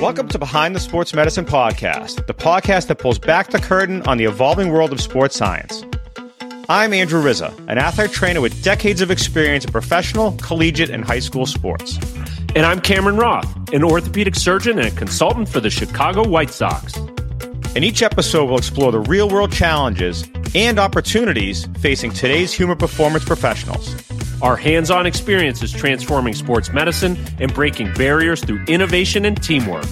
Welcome to Behind the Sports Medicine Podcast, the podcast that pulls back the curtain on the evolving world of sports science. I'm Andrew Rizza, an athlete trainer with decades of experience in professional, collegiate, and high school sports. And I'm Cameron Roth, an orthopedic surgeon and a consultant for the Chicago White Sox. In each episode, we'll explore the real-world challenges and opportunities facing today's human performance professionals. Our hands-on experience is transforming sports medicine and breaking barriers through innovation and teamwork.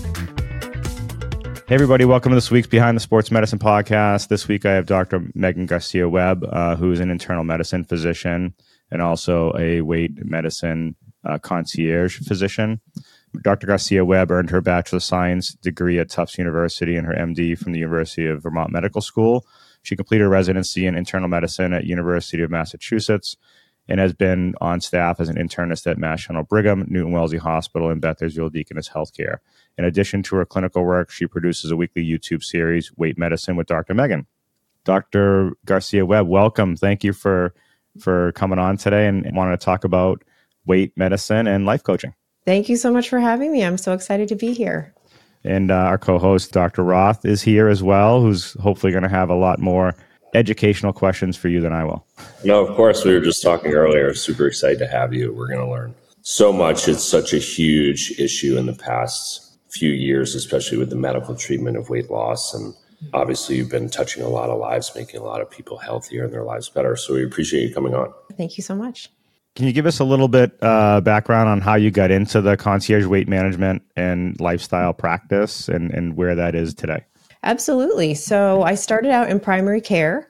Hey, everybody. Welcome to this week's Behind the Sports Medicine Podcast. This week, I have Dr. Megan Garcia-Webb, who is an internal medicine physician and also a weight medicine concierge physician. Dr. Garcia-Webb earned her Bachelor of Science degree at Tufts University and her MD from the University of Vermont Medical School. She completed a residency in internal medicine at University of Massachusetts and has been on staff as an internist at Mass General Brigham, Newton Wellesley Hospital, and Bethersville Deaconess Healthcare. In addition to her clinical work, she produces a weekly YouTube series, Weight Medicine with Dr. Megan. Dr. Garcia-Webb, welcome. Thank you for coming on today and wanting to talk about weight medicine and life coaching. Thank you so much for having me. I'm so excited to be here. And our co-host, Dr. Roth, is here as well, who's hopefully going to have a lot more educational questions for you than I will. No, of course. We were just talking earlier. Super excited to have you. We're going to learn so much. It's such a huge issue in the past few years, especially with the medical treatment of weight loss. And obviously, you've been touching a lot of lives, making a lot of people healthier and their lives better. So we appreciate you coming on. Thank you so much. Can you give us a little bit background on how you got into the concierge weight management and lifestyle practice and where that is today? Absolutely. So I started out in primary care,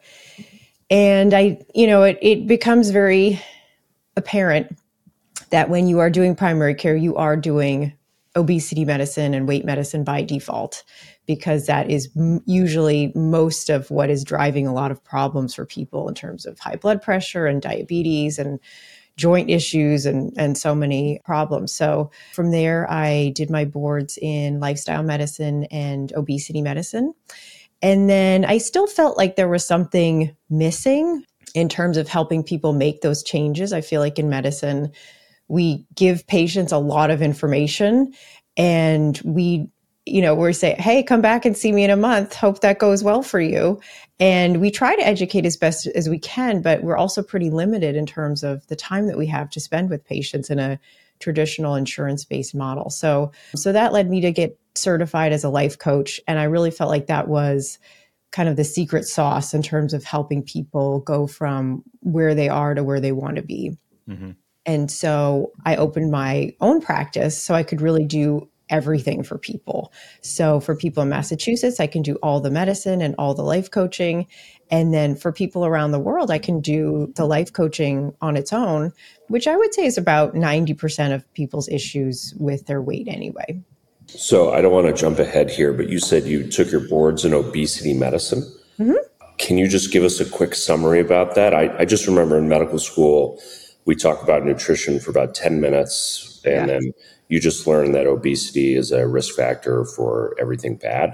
and it becomes very apparent that when you are doing primary care, you are doing obesity medicine and weight medicine by default, because that is usually most of what is driving a lot of problems for people in terms of high blood pressure and diabetes and joint issues and so many problems. So from there, I did my boards in lifestyle medicine and obesity medicine. And then I still felt like there was something missing in terms of helping people make those changes. I feel like in medicine, we give patients a lot of information and we say, hey, come back and see me in a month. Hope that goes well for you. And we try to educate as best as we can, but we're also pretty limited in terms of the time that we have to spend with patients in a traditional insurance-based model. So that led me to get certified as a life coach. And I really felt like that was kind of the secret sauce in terms of helping people go from where they are to where they want to be. Mm-hmm. And so I opened my own practice so I could really do everything for people. So for people in Massachusetts, I can do all the medicine and all the life coaching. And then for people around the world, I can do the life coaching on its own, which I would say is about 90% of people's issues with their weight anyway. So I don't want to jump ahead here, but you said you took your boards in obesity medicine. Mm-hmm. Can you just give us a quick summary about that? I just remember in medical school, we talked about nutrition for about 10 minutes, and then you just learned that obesity is a risk factor for everything bad.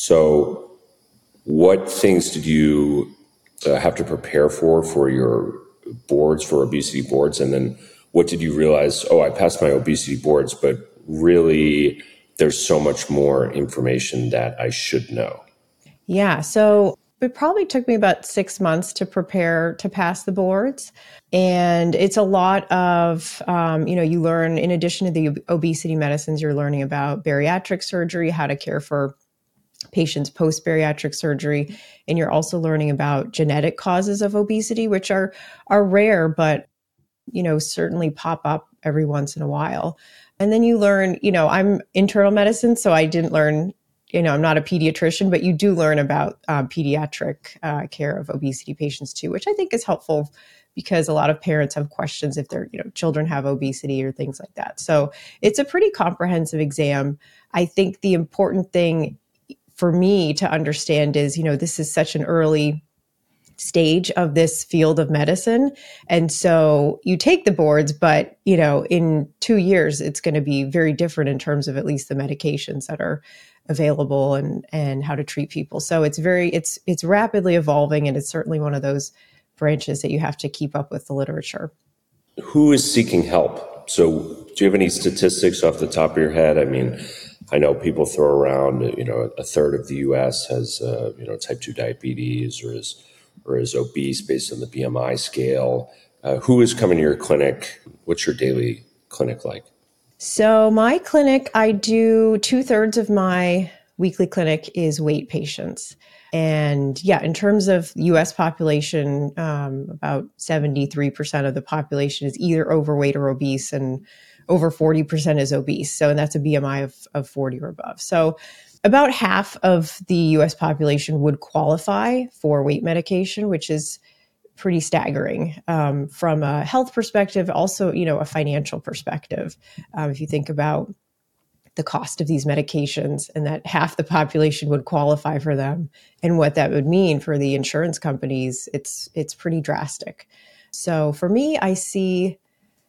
So what things did you have to prepare for your boards, for obesity boards? And then what did you realize, I passed my obesity boards, but really there's so much more information that I should know? Yeah, so it probably took me about 6 months to prepare to pass the boards. And it's a lot of, you learn, in addition to the obesity medicines, you're learning about bariatric surgery, how to care for patients post-bariatric surgery. And you're also learning about genetic causes of obesity, which are rare, but, certainly pop up every once in a while. And then you learn, I'm internal medicine, so I didn't learn, I'm not a pediatrician, but you do learn about pediatric care of obesity patients too, which I think is helpful because a lot of parents have questions if their children have obesity or things like that. So it's a pretty comprehensive exam. I think the important thing for me to understand is, this is such an early stage of this field of medicine. And so you take the boards, but, in 2 years, it's going to be very different in terms of at least the medications that are available and how to treat people. So it's rapidly evolving, and it's certainly one of those branches that you have to keep up with the literature. Who is seeking help? So do you have any statistics off the top of your head? I mean, I know people throw around, a third of the U.S. has, type 2 diabetes or is obese based on the BMI scale. Who is coming to your clinic? What's your daily clinic like? So my clinic, I do 2/3 of my weekly clinic is weight patients. And yeah, in terms of US population, about 73% of the population is either overweight or obese, and over 40% is obese. So, and that's a BMI of 40 or above. So about half of the US population would qualify for weight medication, which is pretty staggering from a health perspective, also, a financial perspective. If you think about the cost of these medications and that half the population would qualify for them and what that would mean for the insurance companies, it's pretty drastic. So for me, I see,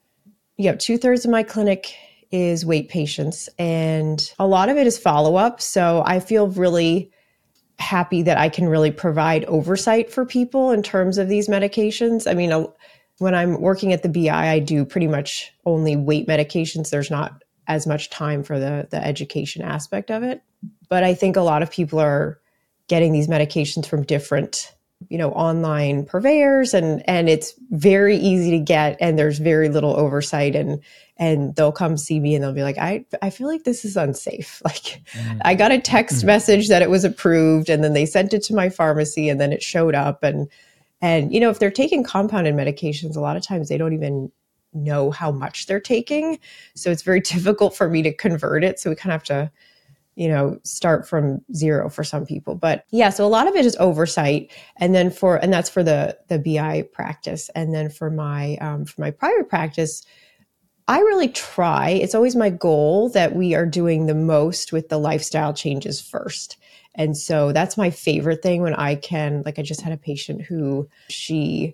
2/3 of my clinic is weight patients, and a lot of it is follow-up. So I feel really happy that I can really provide oversight for people in terms of these medications. I mean, when I'm working at the BI, I do pretty much only weight medications. There's not as much time for the education aspect of it. But I think a lot of people are getting these medications from different, online purveyors, and it's very easy to get, and there's very little oversight, and they'll come see me and they'll be like, I feel like this is unsafe. Like I got a text message that it was approved, and then they sent it to my pharmacy, and then it showed up. And if they're taking compounded medications, a lot of times they don't even know how much they're taking. So it's very difficult for me to convert it. So we kind of have to, start from zero for some people. But yeah, so a lot of it is oversight. And then that's for the BI practice. And then for my private practice, I really try, it's always my goal that we are doing the most with the lifestyle changes first. And so that's my favorite thing when I can, like I just had a patient who she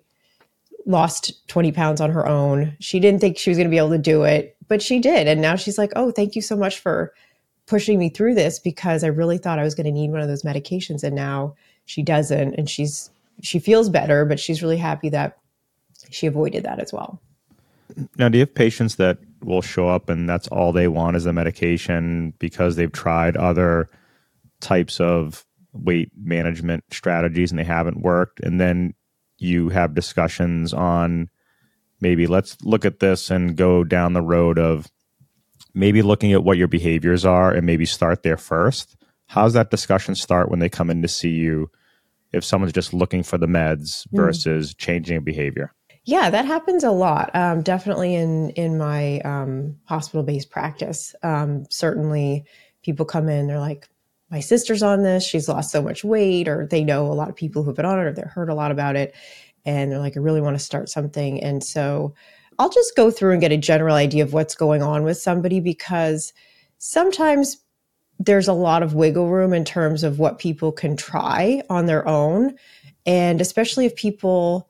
lost 20 pounds on her own. She didn't think she was going to be able to do it, but she did. And now she's like, oh, thank you so much for pushing me through this, because I really thought I was going to need one of those medications. And now she doesn't. And she feels better, but she's really happy that she avoided that as well. Now, do you have patients that will show up and that's all they want is a medication because they've tried other types of weight management strategies and they haven't worked? And then you have discussions on maybe let's look at this and go down the road of maybe looking at what your behaviors are and maybe start there first. How's that discussion start when they come in to see you if someone's just looking for the meds versus changing a behavior? Yeah, that happens a lot. Definitely in my hospital-based practice. Certainly people come in, they're like, my sister's on this, she's lost so much weight, or they know a lot of people who've been on it, or they've heard a lot about it. And they're like, I really want to start something. And so I'll just go through and get a general idea of what's going on with somebody, because sometimes there's a lot of wiggle room in terms of what people can try on their own. And especially if people,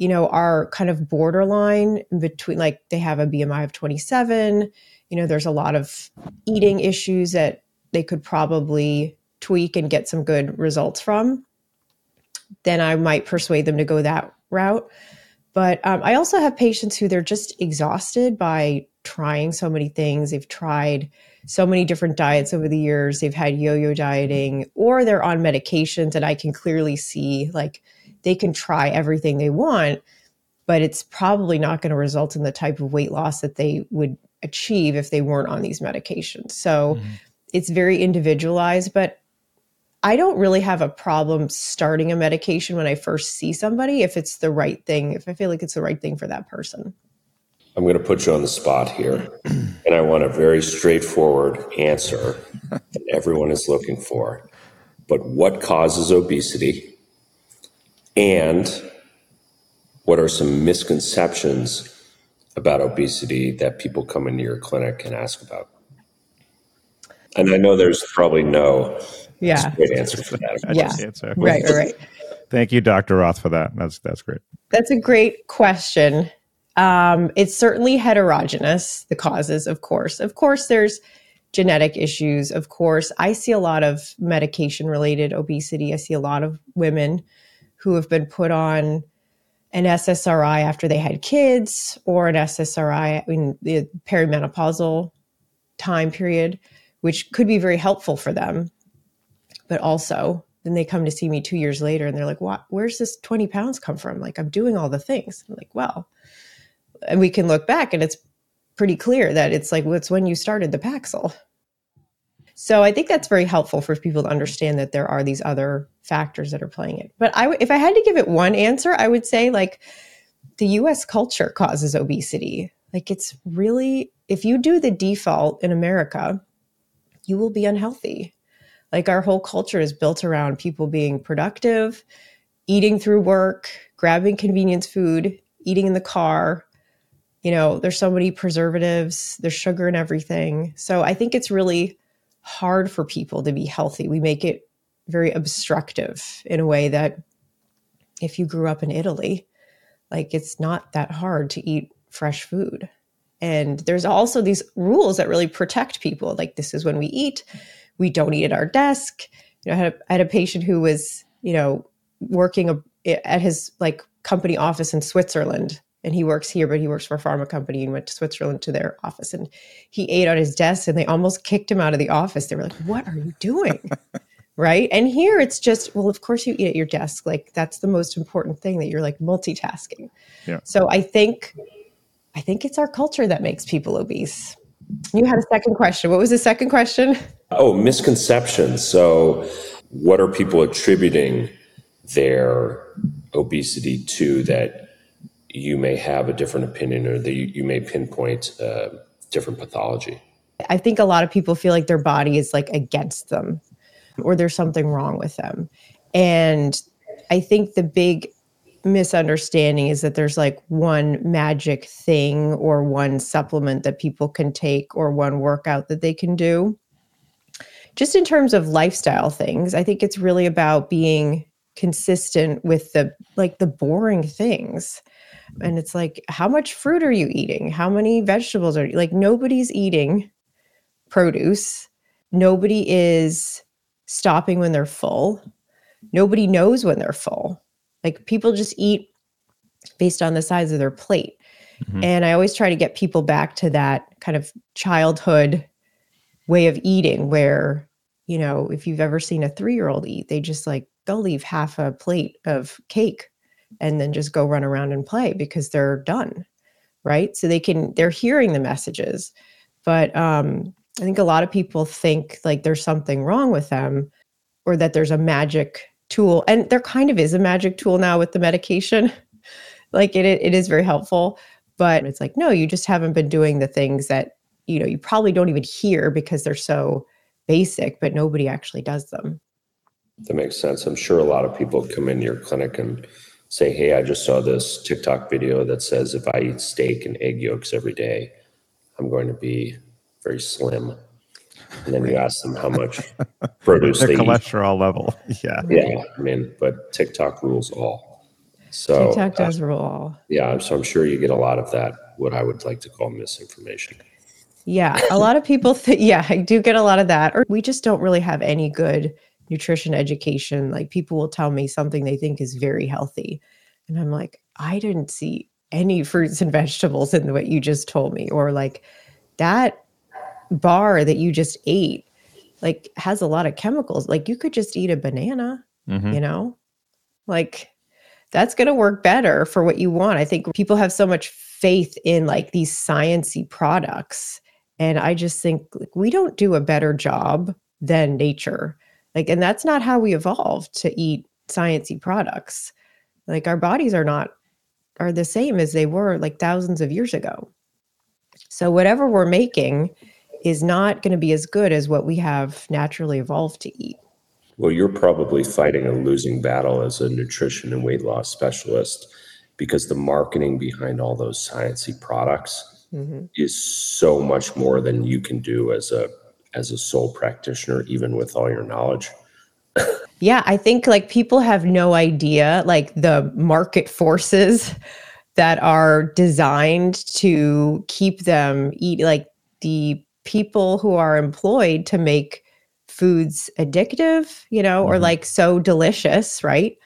are kind of borderline between, like they have a BMI of 27, there's a lot of eating issues that they could probably tweak and get some good results from, then I might persuade them to go that route. But I also have patients who they're just exhausted by trying so many things. They've tried so many different diets over the years. They've had yo-yo dieting, or they're on medications, and I can clearly see like they can try everything they want, but it's probably not going to result in the type of weight loss that they would achieve if they weren't on these medications. So it's very individualized, but I don't really have a problem starting a medication when I first see somebody if it's the right thing, if I feel like it's the right thing for that person. I'm going to put you on the spot here, and I want a very straightforward answer that everyone is looking for. But what causes obesity, and what are some misconceptions about obesity that people come into your clinic and ask about? And I know there's probably no straight answer for that. Right. Thank you, Dr. Roth, for that. That's great. That's a great question. It's certainly heterogeneous, the causes, of course. Of course, there's genetic issues. Of course, I see a lot of medication-related obesity. I see a lot of women who have been put on an SSRI after they had kids, or an SSRI in the perimenopausal time period, which could be very helpful for them. But also, then they come to see me 2 years later and they're like, "What? Where's this 20 pounds come from? Like, I'm doing all the things." I'm like, well, and we can look back and it's pretty clear that it's like, well, it's when you started the Paxil. So I think that's very helpful for people to understand that there are these other factors that are playing it. But if I had to give it one answer, I would say like the US culture causes obesity. Like it's really, if you do the default in America, you will be unhealthy. Like our whole culture is built around people being productive, eating through work, grabbing convenience food, eating in the car. You know, there's so many preservatives, there's sugar in everything. So I think it's really hard for people to be healthy. We make it very obstructive in a way that if you grew up in Italy, like it's not that hard to eat fresh food. And there's also these rules that really protect people. Like this is when we eat. We don't eat at our desk. You know, I had a patient who was, you know, working at his like company office in Switzerland. And he works here, but he works for a pharma company and went to Switzerland to their office. And he ate on his desk and they almost kicked him out of the office. They were like, "What are you doing?" Right. And here it's just, well, of course you eat at your desk. Like that's the most important thing, that you're like multitasking. Yeah. So I think it's our culture that makes people obese. You had a second question. What was the second question? Oh, misconceptions. So what are people attributing their obesity to that you may have a different opinion, or that you may pinpoint different pathology? I think a lot of people feel like their body is like against them or there's something wrong with them. And I think the big misunderstanding is that there's like one magic thing or one supplement that people can take or one workout that they can do. Just in terms of lifestyle things, I think it's really about being consistent with the boring things. And it's like, how much fruit are you eating? How many vegetables are you like? Nobody's eating produce. Nobody is stopping when they're full. Nobody knows when they're full. Like people just eat based on the size of their plate. Mm-hmm. And I always try to get people back to that kind of childhood way of eating where, you know, if you've ever seen a 3-year-old eat, they just like, they'll leave half a plate of cake and then just go run around and play because they're done, right? So they're hearing the messages. But I think a lot of people think like there's something wrong with them or that there's a magic tool. And there kind of is a magic tool now with the medication. Like it is very helpful. But it's like, no, you just haven't been doing the things that, you know, you probably don't even hear because they're so basic, but nobody actually does them. That makes sense. I'm sure a lot of people come into your clinic and say, "Hey, I just saw this TikTok video that says if I eat steak and egg yolks every day, I'm going to be very slim." And then you ask them how much produce they eat. Cholesterol level. Yeah. Yeah. I mean, but TikTok rules all. So TikTok does rule all. Yeah. So I'm sure you get a lot of that, what I would like to call misinformation. Yeah. A lot of people I do get a lot of that. Or we just don't really have any good nutrition education. Like people will tell me something they think is very healthy. And I'm like, I didn't see any fruits and vegetables in what you just told me. Or like that bar that you just ate, like has a lot of chemicals. Like you could just eat a banana, you know, like that's going to work better for what you want. I think people have so much faith in like these sciencey products. And I just think like, we don't do a better job than nature. Like, and that's not how we evolved to eat sciencey products. Like our bodies are the same as they were like thousands of years ago. So whatever we're making is not going to be as good as what we have naturally evolved to eat. Well, you're probably fighting a losing battle as a nutrition and weight loss specialist because the marketing behind all those sciencey products is so much more than you can do as a sole practitioner, even with all your knowledge. Yeah, I think like people have no idea like the market forces that are designed to keep them eat, like the people who are employed to make foods addictive, you know, or like so delicious, right?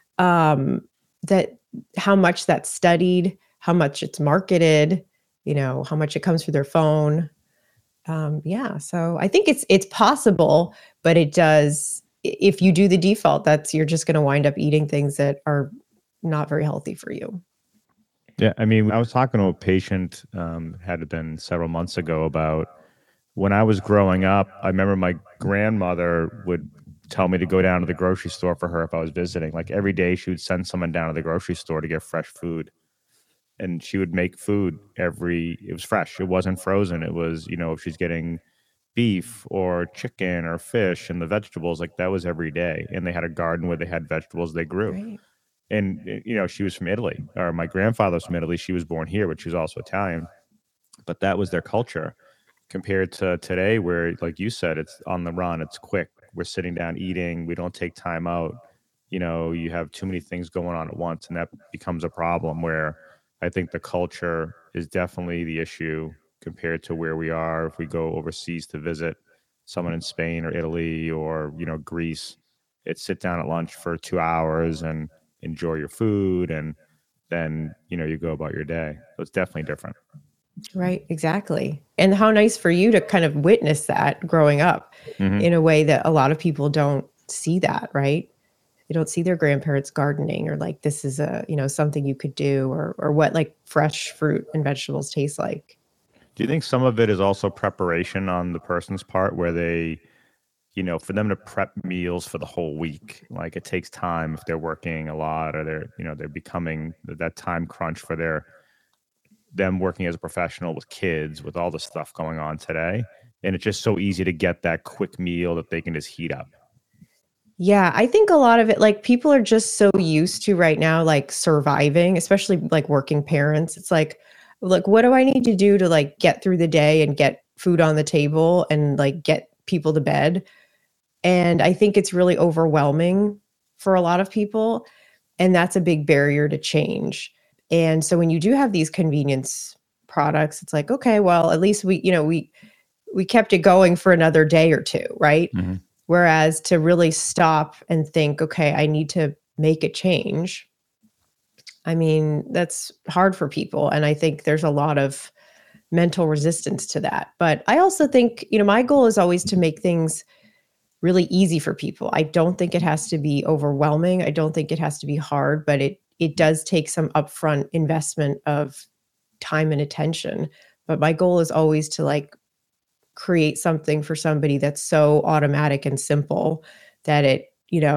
That how much that's studied, how much it's marketed, you know, how much it comes through their phone. Yeah, so I think it's possible, but it does, if you do the default, you're just going to wind up eating things that are not very healthy for you. Yeah, I mean, I was talking to a patient, had it been several months ago, about when I was growing up. I remember my grandmother would tell me to go down to the grocery store for her if I was visiting. Like every day, she would send someone down to the grocery store to get fresh food. And she would make food it was fresh. It wasn't frozen. It was, if she's getting beef or chicken or fish and the vegetables, like that was every day. And they had a garden where they had vegetables they grew. Right. And, she was from Italy, or my grandfather's from Italy. She was born here, but she was also Italian. But that was their culture compared to today, where, like you said, it's on the run, it's quick. We're sitting down eating. We don't take time out. You have too many things going on at once, and that becomes a problem where I think the culture is definitely the issue compared to where we are. If we go overseas to visit someone in Spain or Italy or, Greece, it's sit down at lunch for 2 hours and enjoy your food. And then, you go about your day. So it's definitely different. Right, exactly. And how nice for you to kind of witness that growing up in a way that a lot of people don't see that, right? They don't see their grandparents gardening, or like this is something you could do, or what like fresh fruit and vegetables taste like. Do you think some of it is also preparation on the person's part, where they, for them to prep meals for the whole week, like it takes time if they're working a lot, or they're becoming that time crunch for them working as a professional with kids, with all the stuff going on today. And it's just so easy to get that quick meal that they can just heat up. Yeah, I think a lot of it, like people are just so used to right now, like surviving, especially like working parents. It's like, what do I need to do to like get through the day and get food on the table and like get people to bed? And I think it's really overwhelming for a lot of people. And that's a big barrier to change. And so when you do have these convenience products, it's like, okay, well, at least we kept it going for another day or two, right? Mm-hmm. Whereas to really stop and think, okay, I need to make a change. I mean, that's hard for people. And I think there's a lot of mental resistance to that. But I also think, my goal is always to make things really easy for people. I don't think it has to be overwhelming. I don't think it has to be hard, but it does take some upfront investment of time and attention. But my goal is always to like create something for somebody that's so automatic and simple that it,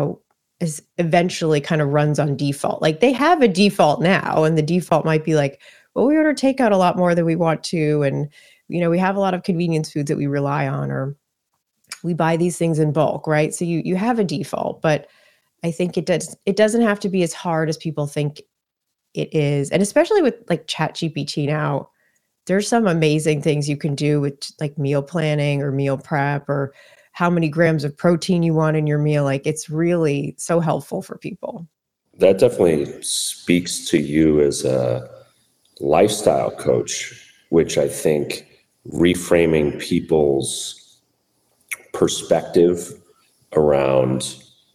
is eventually kind of runs on default. Like they have a default now, and the default might be like, well, we order takeout a lot more than we want to. And, we have a lot of convenience foods that we rely on, or we buy these things in bulk, right? So you have a default, but I think it doesn't have to be as hard as people think it is. And especially with like ChatGPT now, there's some amazing things you can do with like meal planning or meal prep, or how many grams of protein you want in your meal. Like it's really so helpful for people. That definitely speaks to you as a lifestyle coach, which I think reframing people's perspective around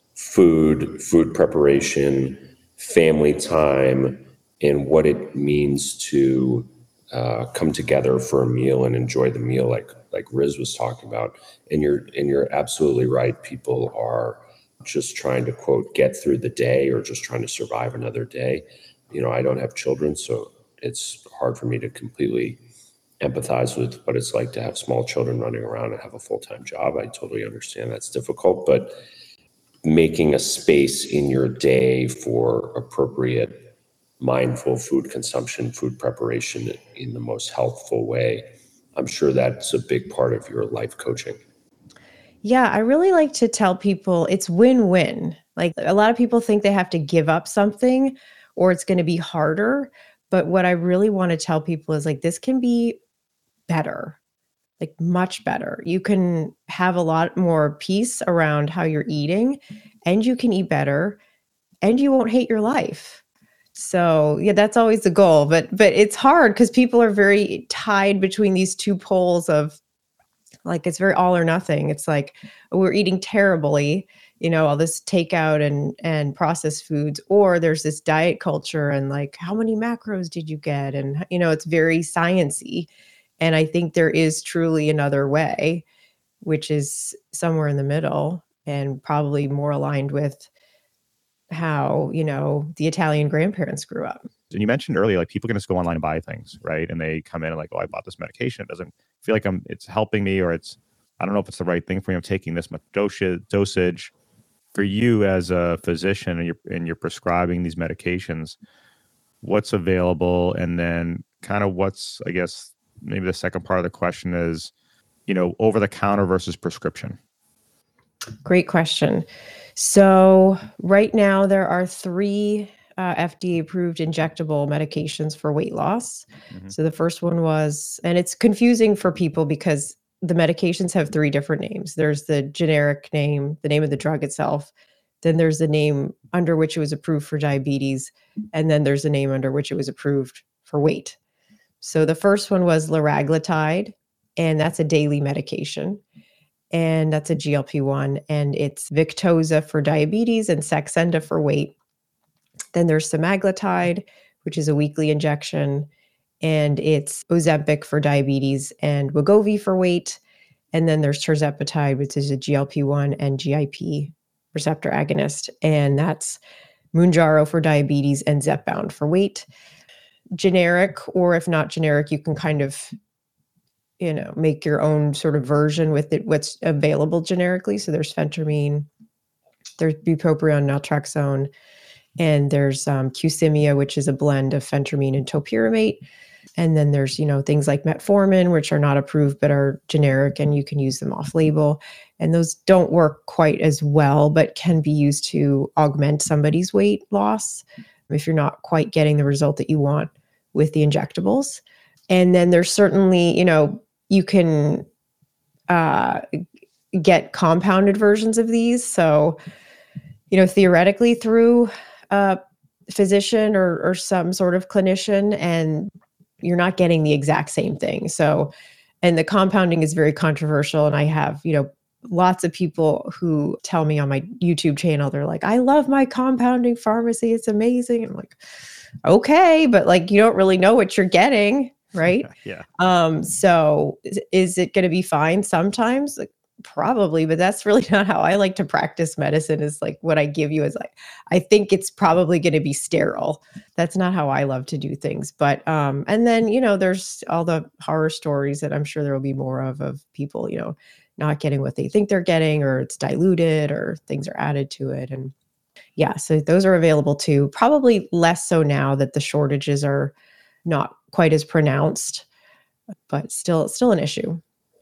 food preparation, family time, and what it means to come together for a meal and enjoy the meal, like Riz was talking about. And you're absolutely right. People are just trying to, quote, get through the day, or just trying to survive another day. I don't have children, so it's hard for me to completely empathize with what it's like to have small children running around and have a full-time job. I totally understand that's difficult, but making a space in your day for appropriate, mindful food consumption, food preparation in the most healthful way, I'm sure that's a big part of your life coaching. Yeah, I really like to tell people it's win-win. Like a lot of people think they have to give up something or it's going to be harder. But what I really want to tell people is like, this can be better, like much better. You can have a lot more peace around how you're eating, and you can eat better, and you won't hate your life. So yeah, that's always the goal. But it's hard because people are very tied between these two poles of like, it's very all or nothing. It's like, we're eating terribly, all this takeout and processed foods, or there's this diet culture and like, how many macros did you get? And, it's very sciencey. And I think there is truly another way, which is somewhere in the middle and probably more aligned with how, the Italian grandparents grew up. And you mentioned earlier, like people can just go online and buy things, right? And they come in and like, oh, I bought this medication. It doesn't feel like it's helping me, or I don't know if it's the right thing for me. I'm taking this much dosage. For you as a physician and you're prescribing these medications, what's available? And then kind of what's, I guess, maybe the second part of the question is, over the counter versus prescription. Great question. So right now there are 3 FDA-approved injectable medications for weight loss. Mm-hmm. So the first one was, and it's confusing for people because the medications have 3 different names. There's the generic name, the name of the drug itself. Then there's the name under which it was approved for diabetes. And then there's the name under which it was approved for weight. So the first one was liraglutide, and that's a daily medication. And that's a GLP-1, and it's Victoza for diabetes and Saxenda for weight. Then there's semaglutide, which is a weekly injection, and it's Ozempic for diabetes and Wegovy for weight. And then there's tirzepatide, which is a GLP-1 and GIP receptor agonist, and that's Mounjaro for diabetes and Zepbound for weight. Generic, or if not generic, you can kind of make your own sort of version with it, what's available generically. So there's phentermine, there's bupropion, naltrexone, and there's Qsymia, which is a blend of phentermine and topiramate. And then there's, things like metformin, which are not approved but are generic, and you can use them off label. And those don't work quite as well, but can be used to augment somebody's weight loss if you're not quite getting the result that you want with the injectables. And then there's certainly, you can get compounded versions of these. So, theoretically through a physician or some sort of clinician, and you're not getting the exact same thing. So, and the compounding is very controversial. And I have, lots of people who tell me on my YouTube channel, they're like, I love my compounding pharmacy. It's amazing. I'm like, okay, but like, you don't really know what you're getting. Right. Yeah. So is it going to be fine sometimes? Like, probably, but that's really not how I like to practice medicine. Is like what I give you is like, I think it's probably going to be sterile. That's not how I love to do things. But, and then, there's all the horror stories that I'm sure there will be more of people, not getting what they think they're getting, or it's diluted, or things are added to it. And yeah, so those are available too. Probably less so now that the shortages are not quite as pronounced, but still an issue.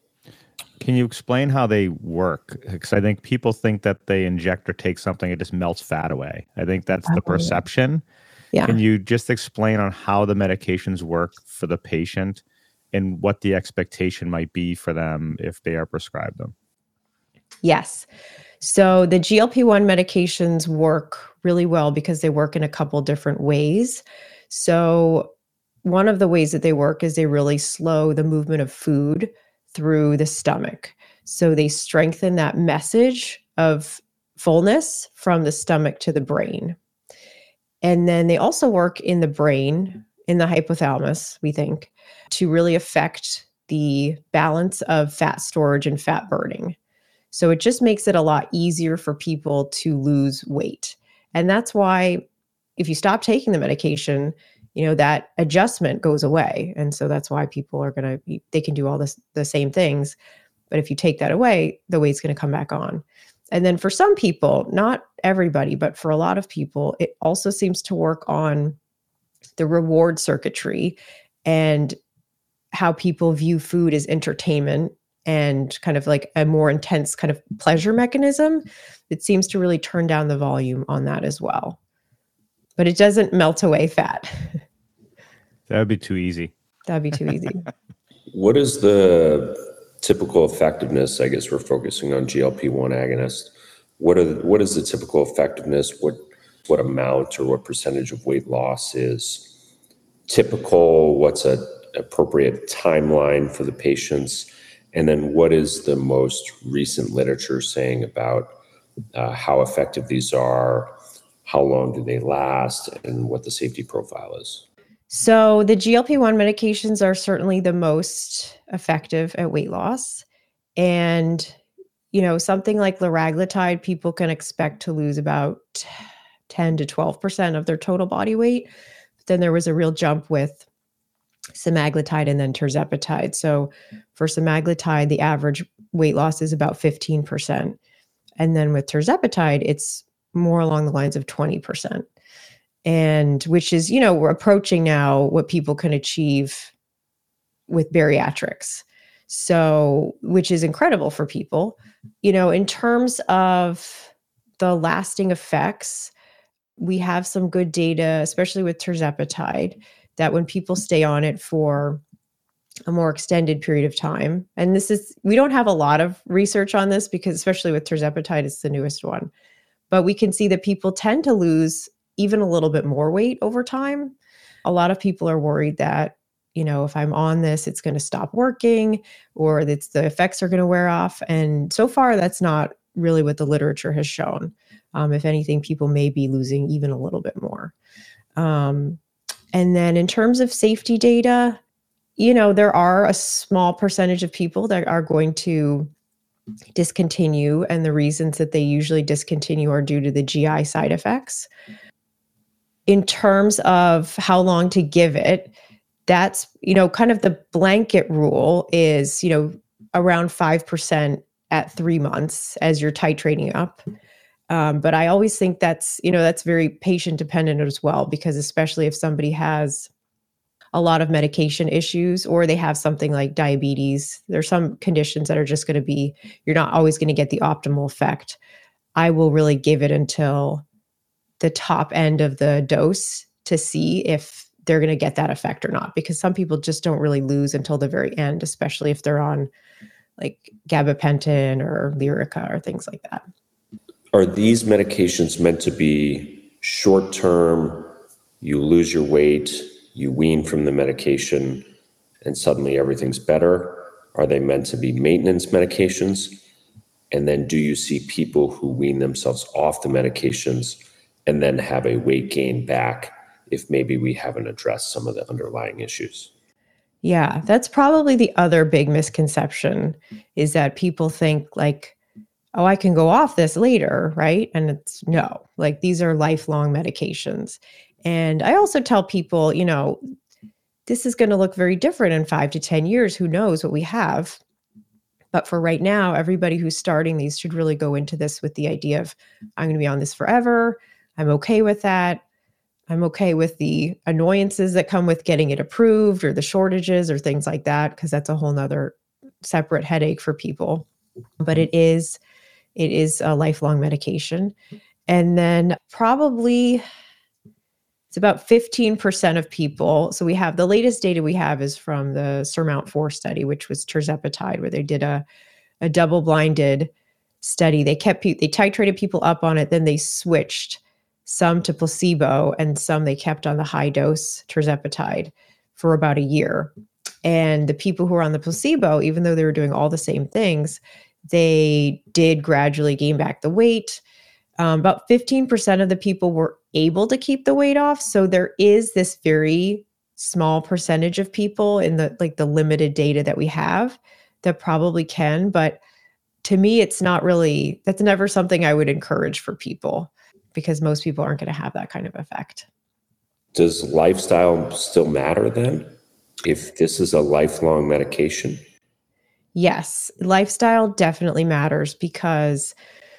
Can you explain how they work? Because I think people think that they inject or take something, it just melts fat away. I think that's the perception. Yeah. Can you just explain on how the medications work for the patient and what the expectation might be for them if they are prescribed them? Yes. So the GLP-1 medications work really well because they work in a couple different ways. So one of the ways that they work is they really slow the movement of food through the stomach. So they strengthen that message of fullness from the stomach to the brain. And then they also work in the brain, in the hypothalamus, we think, to really affect the balance of fat storage and fat burning. So it just makes it a lot easier for people to lose weight. And that's why if you stop taking the medication, that adjustment goes away. And so that's why people are they can do all the same things. But if you take that away, the weight's going to come back on. And then for some people, not everybody, but for a lot of people, it also seems to work on the reward circuitry and how people view food as entertainment and kind of like a more intense kind of pleasure mechanism. It seems to really turn down the volume on that as well. But it doesn't melt away fat. That would be too easy. That'd be too easy. What is the typical effectiveness? I guess we're focusing on GLP-1 agonist. What is the typical effectiveness? What amount or what percentage of weight loss is typical? What's an appropriate timeline for the patients? And then what is the most recent literature saying about how effective these are? How long do they last, and what the safety profile is? So the GLP-1 medications are certainly the most effective at weight loss. And, something like liraglutide, people can expect to lose about 10 to 12% of their total body weight. But then there was a real jump with semaglutide and then tirzepatide. So for semaglutide, the average weight loss is about 15%. And then with tirzepatide, it's more along the lines of 20%. And which is, we're approaching now what people can achieve with bariatrics. So, which is incredible for people. In terms of the lasting effects, we have some good data, especially with tirzepatide, that when people stay on it for a more extended period of time, and we don't have a lot of research on this because especially with tirzepatide, it's the newest one, but we can see that people tend to lose even a little bit more weight over time. A lot of people are worried that, if I'm on this, it's going to stop working or that the effects are going to wear off. And so far, that's not really what the literature has shown. If anything, people may be losing even a little bit more. And then in terms of safety data, there are a small percentage of people that are going to discontinue. And the reasons that they usually discontinue are due to the GI side effects. In terms of how long to give it, that's, kind of the blanket rule is, around 5% at 3 months as you're titrating up. But I always think that's very patient dependent as well, because especially if somebody has a lot of medication issues or they have something like diabetes, there's some conditions that are just going to be, you're not always going to get the optimal effect. I will really give it until the top end of the dose to see if they're going to get that effect or not, because some people just don't really lose until the very end, especially if they're on like gabapentin or Lyrica or things like that. Are these medications meant to be short term? You lose your weight, you wean from the medication, and suddenly everything's better? Are they meant to be maintenance medications? And then do you see people who wean themselves off the medications and then have a weight gain back if maybe we haven't addressed some of the underlying issues? Yeah, that's probably the other big misconception, is that people think like, oh, I can go off this later, right? And it's no, like these are lifelong medications. And I also tell people, this is going to look very different in 5 to 10 years. Who knows what we have? But for right now, everybody who's starting these should really go into this with the idea of, I'm going to be on this forever. I'm okay with that. I'm okay with the annoyances that come with getting it approved or the shortages or things like that, because that's a whole nother separate headache for people. But it is a lifelong medication. And then probably it's about 15% of people. So we have the latest data we have is from the SURMOUNT-4 study, which was tirzepatide, where they did a double-blinded study. They titrated people up on it, then they switched some to placebo and some they kept on the high dose tirzepatide for about a year. And the people who were on the placebo, even though they were doing all the same things, they did gradually gain back the weight. About 15% of the people were able to keep the weight off. So there is this very small percentage of people in the limited data that we have that probably can. But to me, that's never something I would encourage for people, because most people aren't going to have that kind of effect. Does lifestyle still matter then, if this is a lifelong medication? Yes, lifestyle definitely matters, because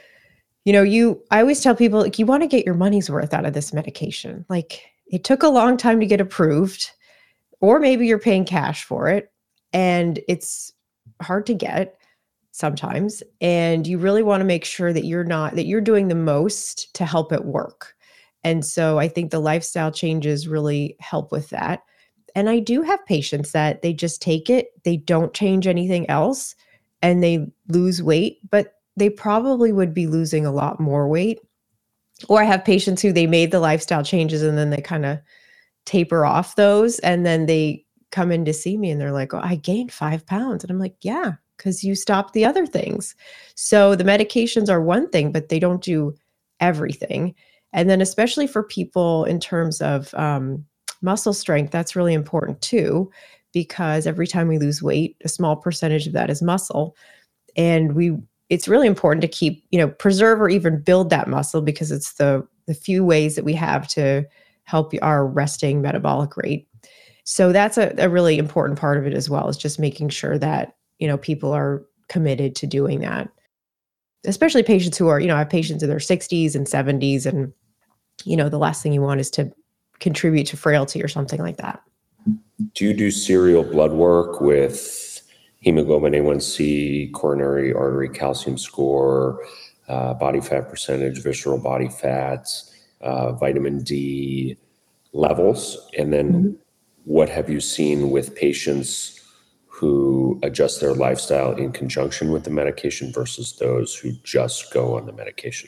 I always tell people, like, you want to get your money's worth out of this medication. Like, it took a long time to get approved, or maybe you're paying cash for it and it's hard to get sometimes. And you really want to make sure that you're doing the most to help it work. And so I think the lifestyle changes really help with that. And I do have patients that they just take it, they don't change anything else, and they lose weight, but they probably would be losing a lot more weight. Or I have patients who they made the lifestyle changes and then they kind of taper off those. And then they come in to see me and they're like, oh, I gained 5 pounds. And I'm like, yeah, because you stopped the other things. So the medications are one thing, but they don't do everything. And then especially for people in terms of muscle strength, that's really important too, because every time we lose weight, a small percentage of that is muscle. And it's really important to keep, preserve or even build that muscle, because it's the few ways that we have to help our resting metabolic rate. So that's a really important part of it as well, is just making sure that, people are committed to doing that. Especially patients who are, I have patients in their 60s and 70s, and, the last thing you want is to contribute to frailty or something like that. Do you do serial blood work with hemoglobin A1C, coronary artery calcium score, body fat percentage, visceral body fats, vitamin D levels? And then what have you seen with patients who adjust their lifestyle in conjunction with the medication versus those who just go on the medication?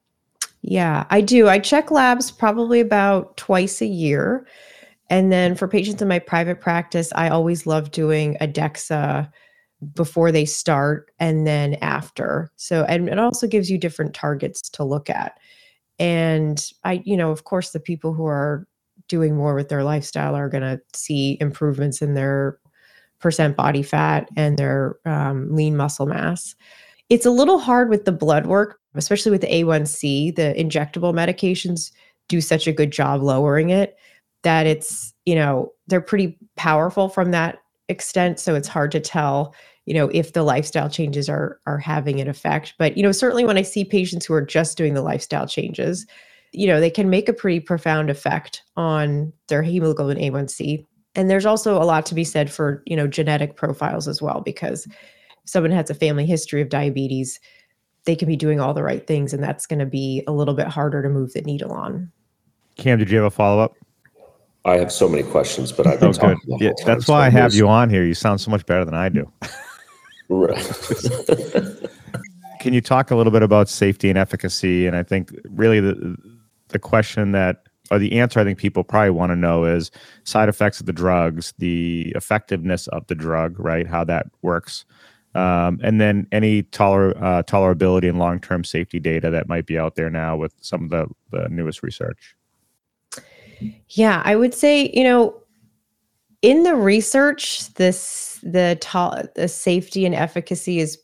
Yeah, I do. I check labs probably about twice a year. And then for patients in my private practice, I always love doing a DEXA before they start and then after. So, and it also gives you different targets to look at. And of course, the people who are doing more with their lifestyle are going to see improvements in their percent body fat and their lean muscle mass. It's a little hard with the blood work, especially with the A1C. The injectable medications do such a good job lowering it that it's, they're pretty powerful from that extent. So it's hard to tell, if the lifestyle changes are having an effect. But, certainly when I see patients who are just doing the lifestyle changes, they can make a pretty profound effect on their hemoglobin A1C. And there's also a lot to be said for, genetic profiles as well, because if someone has a family history of diabetes, they can be doing all the right things, and that's going to be a little bit harder to move the needle on. Cam, did you have a follow-up? I have so many questions, but I've been talking the whole time. That's why I have you on here. You sound so much better than I do. Right. Can you talk a little bit about safety and efficacy? And I think really the question or the answer I think people probably want to know is side effects of the drugs, the effectiveness of the drug, right? How that works. And then any tolerability and long-term safety data that might be out there now with some of the newest research. Yeah, I would say, in the research, the safety and efficacy is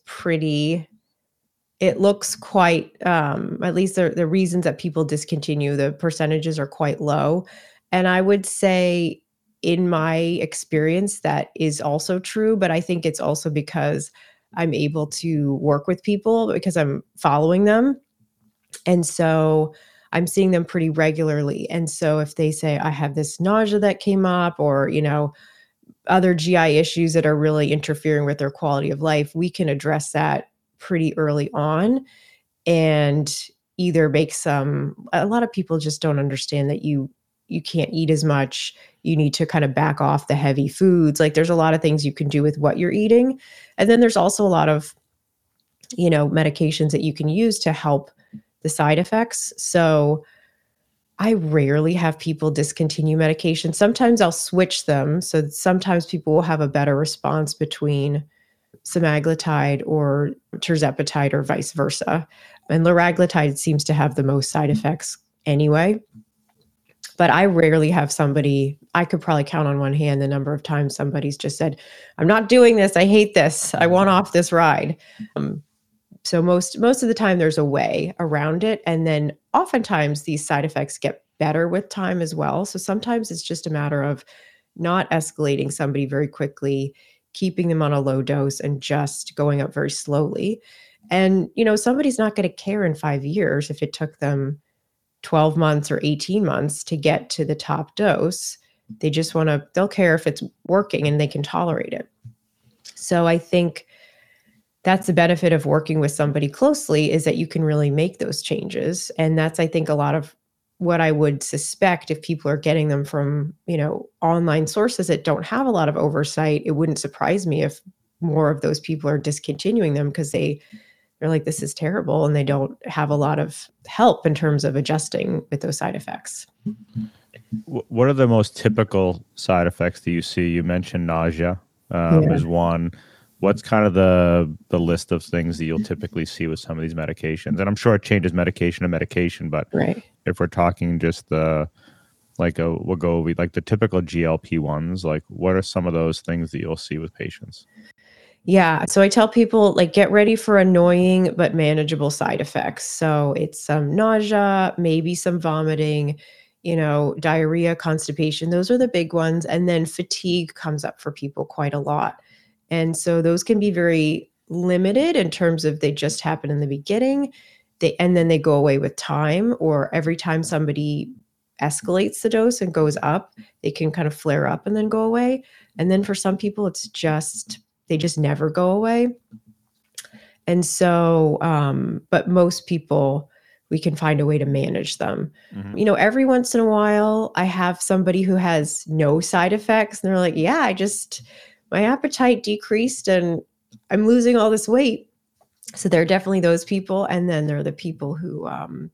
it looks quite, at least the reasons that people discontinue, the percentages are quite low. And I would say in my experience, that is also true, but I think it's also because I'm able to work with people because I'm following them. And so I'm seeing them pretty regularly. And so if they say, I have this nausea that came up, or, other GI issues that are really interfering with their quality of life, we can address that pretty early on and either make a lot of people just don't understand that you can't eat as much. You need to kind of back off the heavy foods. Like there's a lot of things you can do with what you're eating. And then there's also a lot of, medications that you can use to help the side effects. So I rarely have people discontinue medication. Sometimes I'll switch them. So sometimes people will have a better response between semaglutide or tirzepatide or vice versa. And liraglutide seems to have the most side effects anyway. But I rarely have I could probably count on one hand the number of times somebody's just said, I'm not doing this. I hate this. I want off this ride. So most of the time there's a way around it. And then oftentimes these side effects get better with time as well. So sometimes it's just a matter of not escalating somebody very quickly, keeping them on a low dose and just going up very slowly. And, somebody's not going to care in 5 years if it took them 12 months or 18 months to get to the top dose. They just they'll care if it's working and they can tolerate it. So I think that's the benefit of working with somebody closely, is that you can really make those changes. And that's, I think, a lot of what I would suspect if people are getting them from, online sources that don't have a lot of oversight. It wouldn't surprise me if more of those people are discontinuing them because they're like, this is terrible. And they don't have a lot of help in terms of adjusting with those side effects. What are the most typical side effects that you see? You mentioned nausea as one. What's kind of the list of things that you'll typically see with some of these medications? And I'm sure it changes medication to medication, but if we're talking just the like Wegovy, like the typical GLP-1s? Like, what are some of those things that you'll see with patients? Yeah. So I tell people, like, get ready for annoying but manageable side effects. So it's some nausea, maybe some vomiting, diarrhea, constipation. Those are the big ones. And then fatigue comes up for people quite a lot. And so those can be very limited in terms of they just happen in the beginning. And then they go away with time, or every time somebody escalates the dose and goes up, they can kind of flare up and then go away. And then for some people, they just never go away. And so, but most people, we can find a way to manage them. Mm-hmm. Every once in a while, I have somebody who has no side effects and they're like, yeah, my appetite decreased and I'm losing all this weight. So there are definitely those people. And then there are the people who,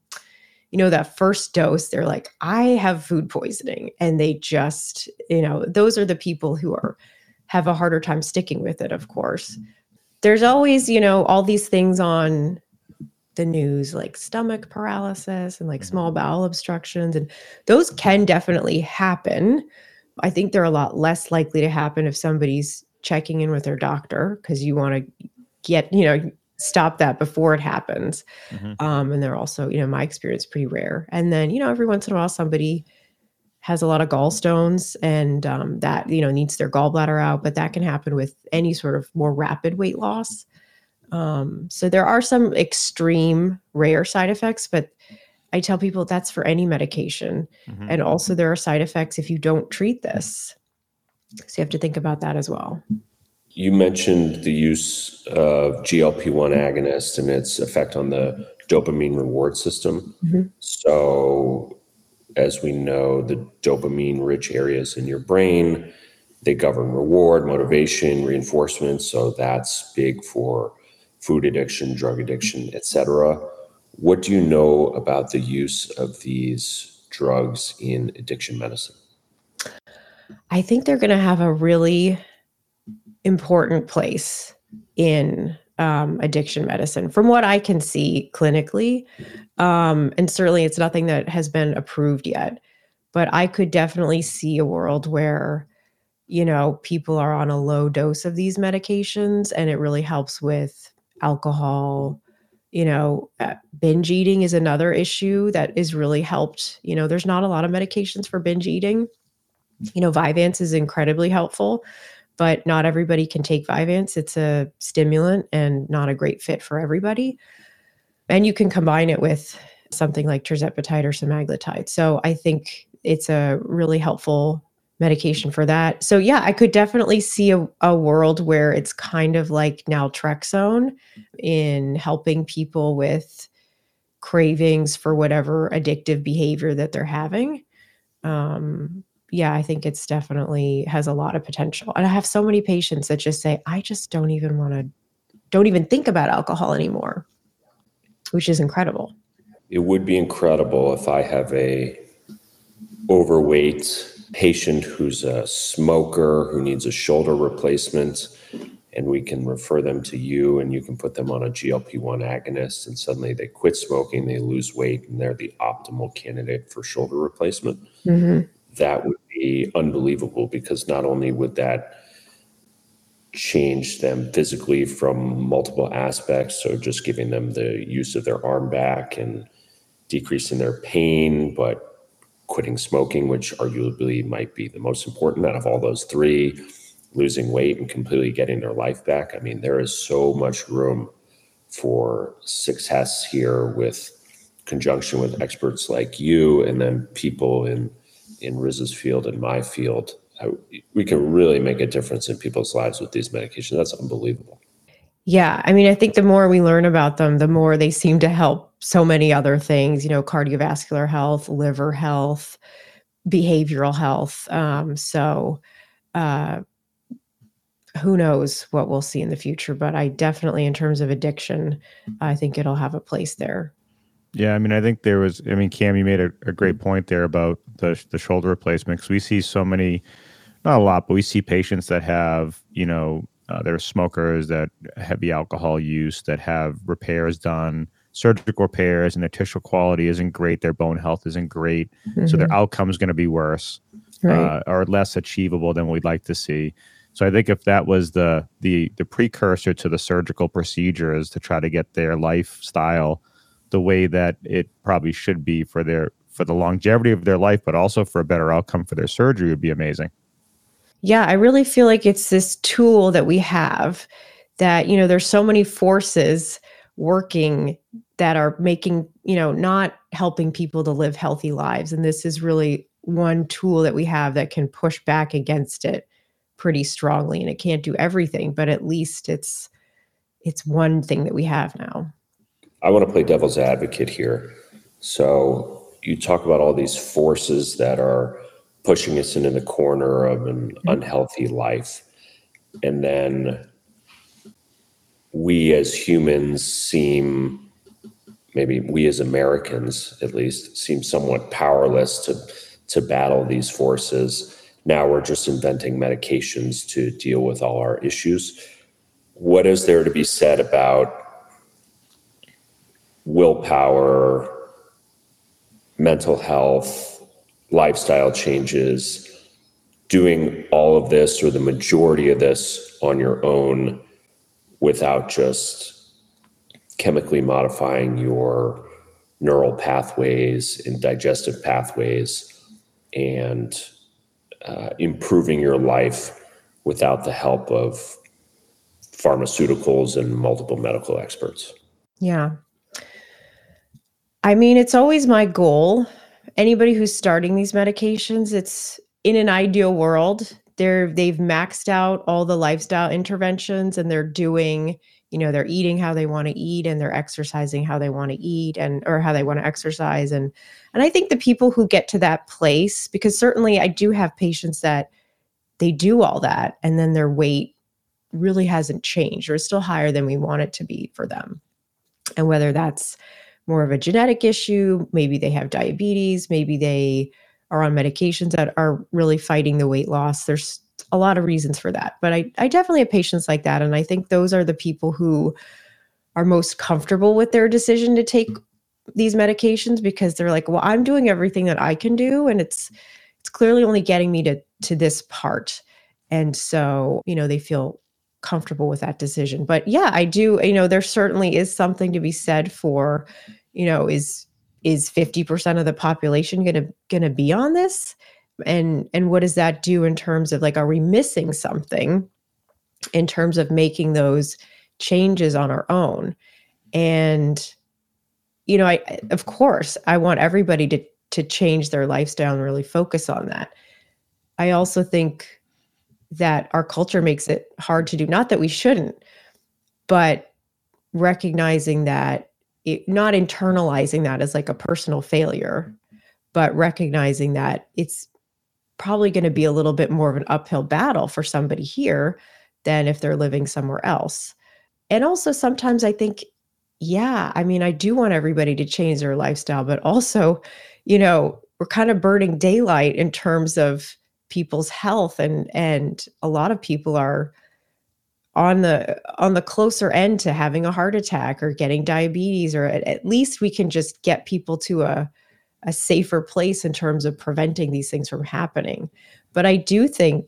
that first dose, they're like, I have food poisoning. And they just, those are the people who have a harder time sticking with it, of course. There's always, all these things on the news, like stomach paralysis and like small bowel obstructions. And those can definitely happen. I think they're a lot less likely to happen if somebody's checking in with their doctor, because you want to get, stop that before it happens. Mm-hmm. And they're also, my experience, pretty rare. And then, every once in a while, somebody has a lot of gallstones and that, needs their gallbladder out, but that can happen with any sort of more rapid weight loss. So there are some extreme rare side effects, but I tell people that's for any medication. Mm-hmm. And also there are side effects if you don't treat this. So you have to think about that as well. You mentioned the use of GLP-1 agonists and its effect on the dopamine reward system. Mm-hmm. So as we know, the dopamine-rich areas in your brain, they govern reward, motivation, reinforcement. So that's big for food addiction, drug addiction, etc. What do you know about the use of these drugs in addiction medicine? I think they're going to have a really important place in addiction medicine, from what I can see clinically. And certainly it's nothing that has been approved yet, but I could definitely see a world where, people are on a low dose of these medications and it really helps with alcohol. Binge eating is another issue that is really helped. There's not a lot of medications for binge eating. Vyvanse is incredibly helpful, but not everybody can take Vyvanse. It's a stimulant and not a great fit for everybody. And you can combine it with something like tirzepatide or semaglutide. So I think it's a really helpful medication for that. So yeah, I could definitely see a world where it's kind of like naltrexone in helping people with cravings for whatever addictive behavior that they're having. Yeah, I think it's definitely has a lot of potential. And I have so many patients that just say, I just don't even think about alcohol anymore, which is incredible. It would be incredible if I have a overweight patient who's a smoker who needs a shoulder replacement, and we can refer them to you and you can put them on a GLP-1 agonist, and suddenly they quit smoking, they lose weight, and they're the optimal candidate for shoulder replacement. Mm-hmm. That would be unbelievable, because not only would that change them physically from multiple aspects, so just giving them the use of their arm back and decreasing their pain, but quitting smoking, which arguably might be the most important out of all those three, losing weight and completely getting their life back. I mean, there is so much room for success here, with conjunction with experts like you and then people in Riz's field and my field. We can really make a difference in people's lives with these medications. That's unbelievable. Yeah. I mean, I think the more we learn about them, the more they seem to help so many other things, cardiovascular health, liver health, behavioral health. Who knows what we'll see in the future, but I definitely, in terms of addiction, I think it'll have a place there. Yeah, I mean, I think Cam, you made a great point there about the shoulder replacement, because we see so many, not a lot, but we see patients that have, they're smokers, that heavy alcohol use, that have repairs done, surgical repairs and their tissue quality isn't great, their bone health isn't great, so their outcome is going to be worse, or less achievable than we'd like to see. So I think if that was the precursor to the surgical procedure, is to try to get their lifestyle the way that it probably should be for the longevity of their life, but also for a better outcome for their surgery, would be amazing. Yeah, I really feel like it's this tool that we have that, there's so many forces working that are making, not helping people to live healthy lives. And this is really one tool that we have that can push back against it pretty strongly. And it can't do everything, but at least it's one thing that we have now. I want to play devil's advocate here. So you talk about all these forces that are pushing us into the corner of an unhealthy life. And then we as humans maybe we as Americans at least, seem somewhat powerless to battle these forces. Now we're just inventing medications to deal with all our issues. What is there to be said about willpower, mental health, lifestyle changes, doing all of this or the majority of this on your own without just chemically modifying your neural pathways and digestive pathways and improving your life without the help of pharmaceuticals and multiple medical experts? Yeah. I mean, it's always my goal. Anybody who's starting these medications, it's in an ideal world. They've maxed out all the lifestyle interventions and they're doing, they're eating how they want to eat and they're exercising how they want to eat or how they want to exercise. And I think the people who get to that place, because certainly I do have patients that they do all that and then their weight really hasn't changed or is still higher than we want it to be for them. And whether that's more of a genetic issue, maybe they have diabetes, maybe they are on medications that are really fighting the weight loss. There's a lot of reasons for that. But I definitely have patients like that. And I think those are the people who are most comfortable with their decision to take these medications because they're like, well, I'm doing everything that I can do. And it's clearly only getting me to this part. And so, they feel comfortable with that decision. But yeah, I do, there certainly is something to be said for, is 50% of the population going to be on this? And what does that do in terms of are we missing something in terms of making those changes on our own? And, of course, I want everybody to change their lifestyle and really focus on that. I also think that our culture makes it hard to do, not that we shouldn't, but recognizing that not internalizing that as a personal failure, but recognizing that it's probably going to be a little bit more of an uphill battle for somebody here than if they're living somewhere else. And also sometimes I think, I do want everybody to change their lifestyle, but also, we're kind of burning daylight in terms of people's health and a lot of people are on the closer end to having a heart attack or getting diabetes, or at least we can just get people to a safer place in terms of preventing these things from happening. But I do think,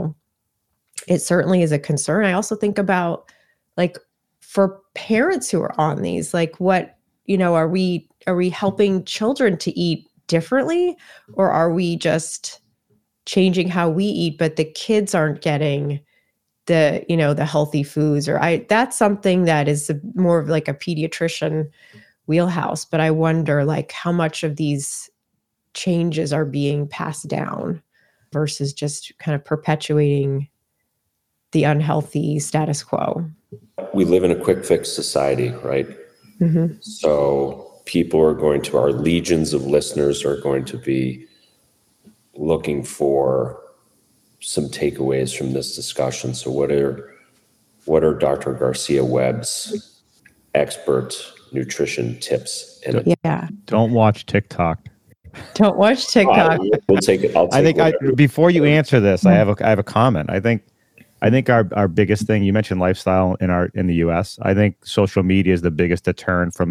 it certainly is a concern. I also think about for parents who are on these, what, are we helping children to eat differently, or are we just changing how we eat, but the kids aren't getting the healthy foods? That's something that is more of a pediatrician wheelhouse. But I wonder how much of these changes are being passed down versus just kind of perpetuating the unhealthy status quo. We live in a quick fix society, right? Mm-hmm. So our legions of listeners are going to be looking for some takeaways from this discussion. So what are Dr. Garcia Webb's expert nutrition tips? Don't watch TikTok. Don't watch TikTok. We'll take it. Before you answer this, I have a comment. I think our biggest thing, you mentioned lifestyle in the US. I think social media is the biggest deterrent from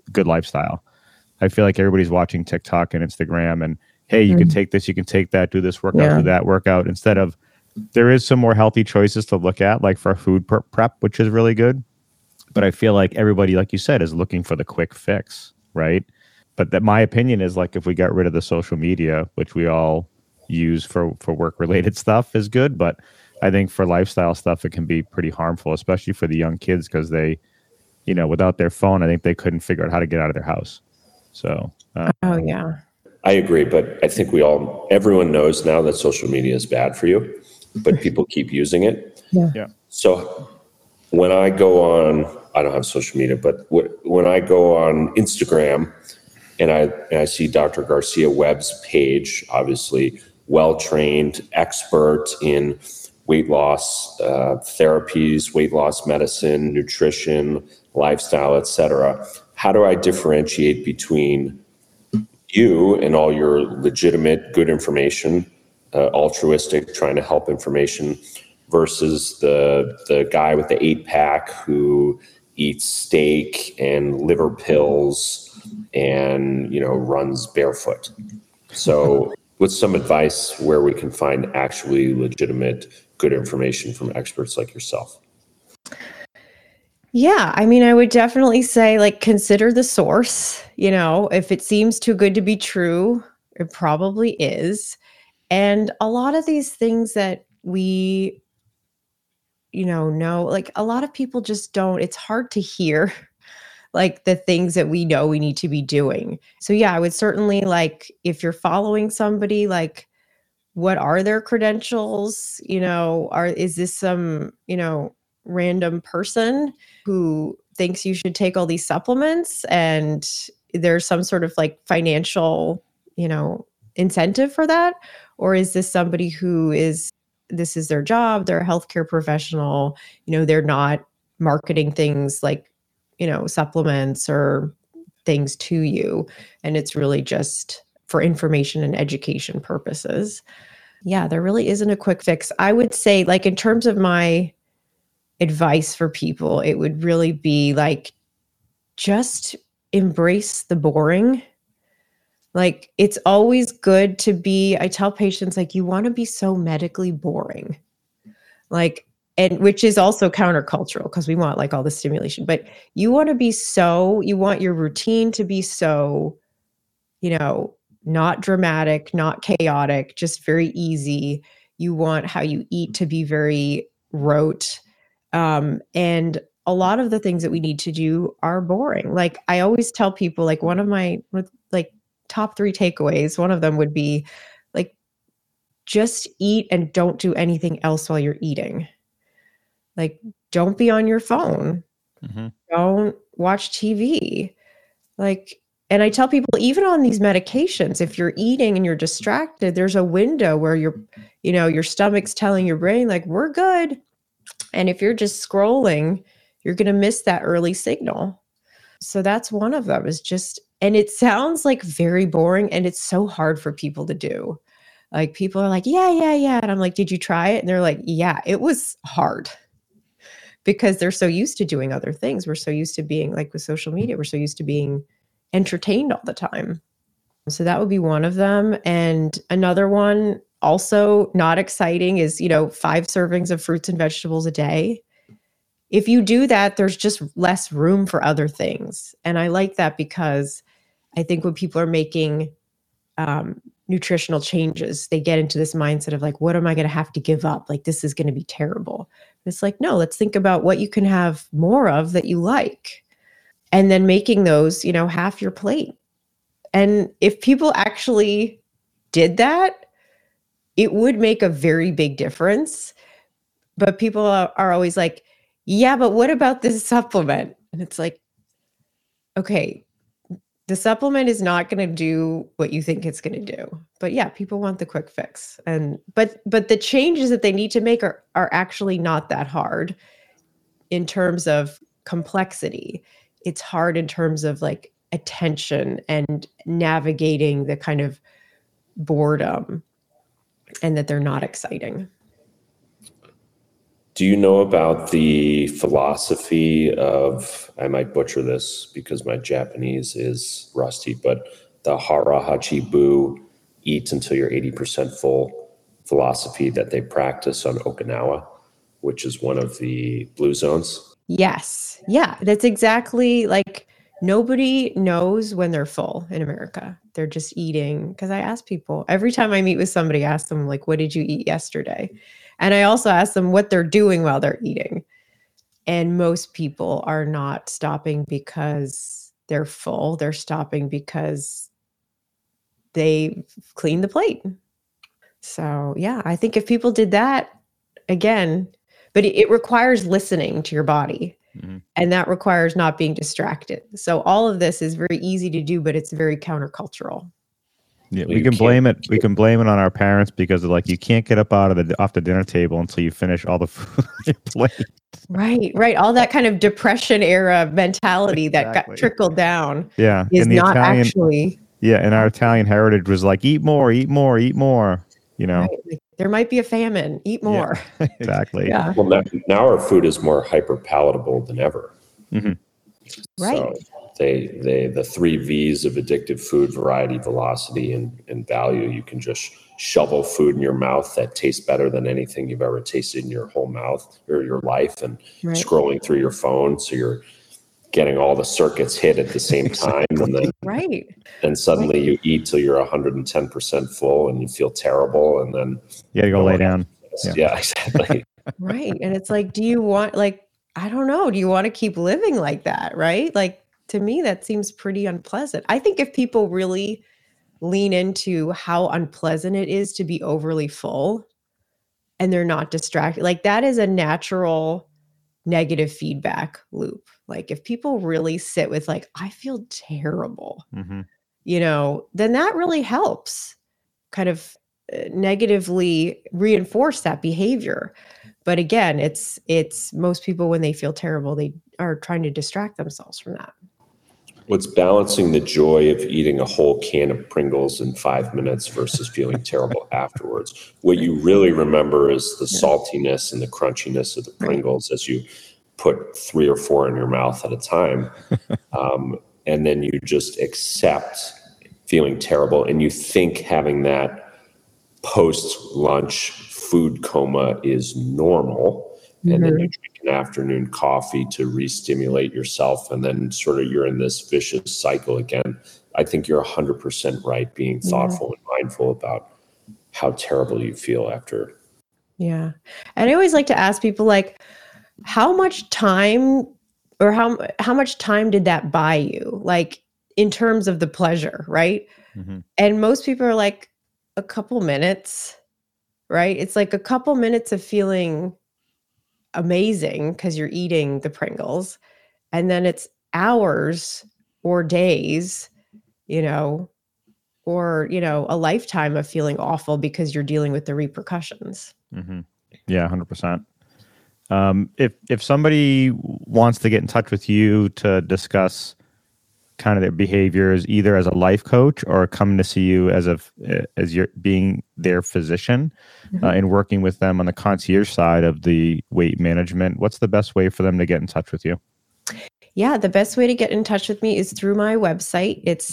good lifestyle. I feel like everybody's watching TikTok and Instagram and, hey, you can take this, you can take that, do this workout, do that workout, instead of, there is some more healthy choices to look at, like for food prep, which is really good. But I feel like everybody, like you said, is looking for the quick fix, right? But that, my opinion is, like, if we got rid of the social media, which we all use for work-related stuff, is good. But I think for lifestyle stuff, it can be pretty harmful, especially for the young kids, because they, without their phone, I think they couldn't figure out how to get out of their house. So, oh yeah, I agree. But I think everyone knows now that social media is bad for you, but people keep using it. yeah. So when I go on, I don't have social media, but when I go on Instagram and I see Dr. Garcia Webb's page, obviously well-trained expert in weight loss therapies, weight loss medicine, nutrition, lifestyle, etc. How do I differentiate between you and all your legitimate, good information, altruistic, trying to help information, versus the guy with the 8-pack who eats steak and liver pills and runs barefoot? So what's some advice where we can find actually legitimate, good information from experts like yourself? Yeah, I mean, I would definitely say, like, consider the source. If it seems too good to be true, it probably is. And a lot of these things that we, know, like, a lot of people just don't, it's hard to hear like the things that we know we need to be doing. So yeah, I would certainly, like, if you're following somebody, like, what are their credentials? Is this some, random person who thinks you should take all these supplements and there's some sort of like financial, incentive for that? Or is this somebody this is their job, they're a healthcare professional, they're not marketing things like, supplements or things to you, and it's really just for information and education purposes. Yeah, there really isn't a quick fix. I would say, like, in terms of my advice for people, it would really be like, just embrace the boring. Like, it's always good to be, I tell patients, like, you want to be so medically boring. Like, and which is also countercultural because we want, like, all the stimulation, but you want your routine to be so, not dramatic, not chaotic, just very easy. You want how you eat to be very rote. And a lot of the things that we need to do are boring. Like, I always tell people, like, one of my, like, top 3 takeaways, one of them would be, like, just eat and don't do anything else while you're eating. Like, don't be on your phone. Mm-hmm. Don't watch TV. Like, and I tell people, even on these medications, if you're eating and you're distracted, there's a window where your stomach's telling your brain, like, we're good. And if you're just scrolling, you're going to miss that early signal. So that's one of them, is just, and it sounds like very boring, and it's so hard for people to do. Like, people are like, yeah. And I'm like, did you try it? And they're like, yeah, it was hard. Because they're so used to doing other things. We're so used to being, like, with social media, we're so used to being entertained all the time. So that would be one of them. And another one, also not exciting, is, 5 servings of fruits and vegetables a day. If you do that, there's just less room for other things. And I like that, because I think when people are making nutritional changes, they get into this mindset of, like, what am I going to have to give up? Like, this is going to be terrible. It's like, no, let's think about what you can have more of that you like. And then making those, half your plate. And if people actually did that, it would make a very big difference. But people are always like, yeah, but what about this supplement? And it's like, okay, the supplement is not going to do what you think it's going to do. But yeah, people want the quick fix. But the changes that they need to make are actually not that hard in terms of complexity. It's hard in terms of, like, attention and navigating the kind of boredom, and that they're not exciting. Do you know about the philosophy of, I might butcher this because my Japanese is rusty, but the hara hachi bu, eat until you're 80% full philosophy that they practice on Okinawa, which is one of the blue zones? Yes. Yeah, that's exactly like nobody knows when they're full in America. They're just eating. Because I ask people every time I meet with somebody, I ask them, like, what did you eat yesterday? And I also ask them what they're doing while they're eating. And most people are not stopping because they're full. They're stopping because they clean the plate. So, yeah, I think if people did that again, but it requires listening to your body. Mm-hmm. And that requires not being distracted. So all of this is very easy to do, but it's very countercultural. Yeah, we can blame it. We can blame it on our parents because they're like, you can't get up off the dinner table until you finish all the food on your plate. Right. All that kind of Depression era mentality that got trickled down. Yeah, is and the not Italian, actually. Yeah, and our Italian heritage was like, eat more, eat more, eat more. You know, right. Like, there might be a famine. Eat more. Yeah, exactly. Yeah. Well, now our food is more hyper palatable than ever. Mm-hmm. Right. So the 3 V's of addictive food: variety, velocity, and value. You can just shovel food in your mouth that tastes better than anything you've ever tasted in your whole mouth or your life, and scrolling through your phone, so you're getting all the circuits hit at the same time, and then and suddenly you eat till you're 110% full and you feel terrible, and then you gotta go lay down. Yeah, exactly. Right. And it's like, do you want, like, I don't know, do you want to keep living like that? Right. Like, to me, that seems pretty unpleasant. I think if people really lean into how unpleasant it is to be overly full and they're not distracted, like, that is a natural negative feedback loop. Like, if people really sit with, like, I feel terrible, you know, then that really helps kind of negatively reinforce that behavior. But again, it's most people, when they feel terrible, they are trying to distract themselves from that. What's balancing the joy of eating a whole can of Pringles in 5 minutes versus feeling terrible afterwards? What you really remember is the saltiness and the crunchiness of the Pringles as you put 3 or 4 in your mouth at a time. And then you just accept feeling terrible, and you think having that post-lunch food coma is normal. And then you drink an afternoon coffee to re-stimulate yourself, and then sort of you're in this vicious cycle again. I think you're 100% right, being thoughtful and mindful about how terrible you feel after. Yeah. And I always like to ask people, like, how much time or how much time did that buy you? Like, in terms of the pleasure, right? And most people are like, a couple minutes, right? It's like a couple minutes of feeling amazing because you're eating the Pringles, and then it's hours or days, you know, or, you know, a lifetime of feeling awful because you're dealing with the repercussions. Yeah, 100%. If somebody wants to get in touch with you to discuss kind of their behaviors, either as a life coach or coming to see you as you're being their physician, and working with them on the concierge side of the weight management, what's the best way for them to get in touch with you? Yeah, the best way to get in touch with me is through my website. It's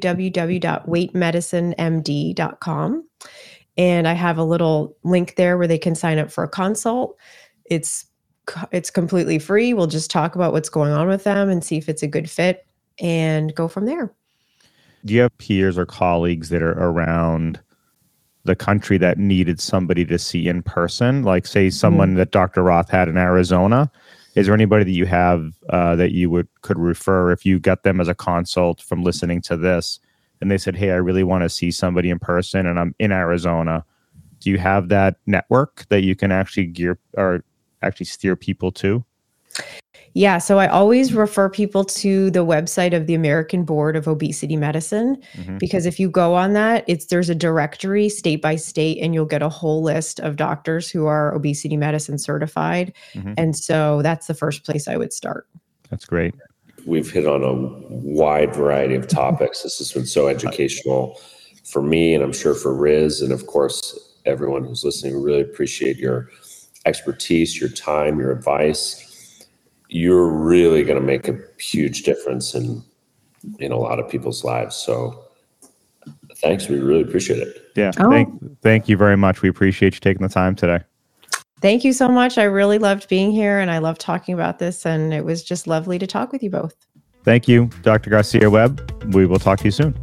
www.weightmediциnemd.com. And I have a little link there where they can sign up for a consult. It's completely free. We'll just talk about what's going on with them and see if it's a good fit and go from there. Do you have peers or colleagues that are around the country that needed somebody to see in person? Like, say, someone that Dr. Roth had in Arizona. Is there anybody that you have that you could refer if you got them as a consult from listening to this, and they said, hey, I really want to see somebody in person and I'm in Arizona? Do you have that network that you can actually steer people to? Yeah, so I always refer people to the website of the American Board of Obesity Medicine, because if you go on that, there's a directory state by state, and you'll get a whole list of doctors who are obesity medicine certified. And so that's the first place I would start. That's great. We've hit on a wide variety of topics. This has been so educational for me, and I'm sure for Riz, and of course, everyone who's listening. We really appreciate your expertise, your time, your advice, you're really going to make a huge difference in a lot of people's lives. So thanks. We really appreciate it. Yeah. Thank you very much. We appreciate you taking the time today. Thank you so much. I really loved being here and I love talking about this. And it was just lovely to talk with you both. Thank you, Dr. Garcia-Webb. We will talk to you soon.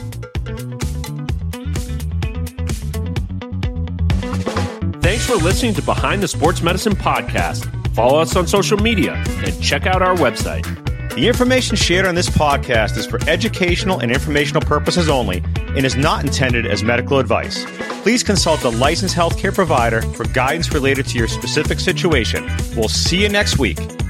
Thanks for listening to Behind the Sports Medicine Podcast. Follow us on social media and check out our website. The information shared on this podcast is for educational and informational purposes only and is not intended as medical advice. Please consult a licensed healthcare provider for guidance related to your specific situation. We'll see you next week.